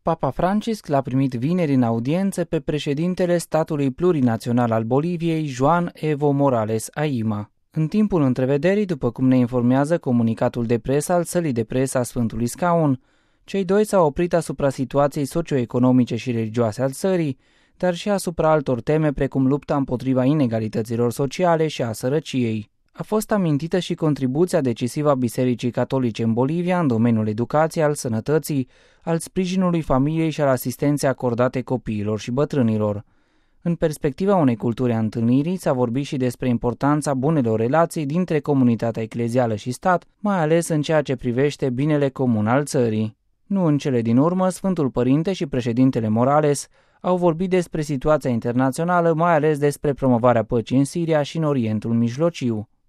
Papa Francisc l-a primit vineri în audiență pe președintele statului plurinațional al Boliviei, Juan Evo Morales Aima. În timpul întrevederii, după cum ne informează comunicatul de presă al sălii de presă a Sfântului Scaun, cei doi s-au oprit asupra situației socioeconomice și religioase al țării, dar și asupra altor teme precum lupta împotriva inegalităților sociale și a sărăciei. A fost amintită și contribuția decisivă a Bisericii Catolice în Bolivia în domeniul educației, al sănătății, al sprijinului familiei și al asistenței acordate copiilor și bătrânilor. În perspectiva unei culturi a întâlnirii, s-a vorbit și despre importanța bunelor relații dintre comunitatea eclezială și stat, mai ales în ceea ce privește binele comun al țării. Nu în cele din urmă, Sfântul Părinte și președintele Morales au vorbit despre situația internațională, mai ales despre promovarea păcii în Siria și în Orientul Mijlociu.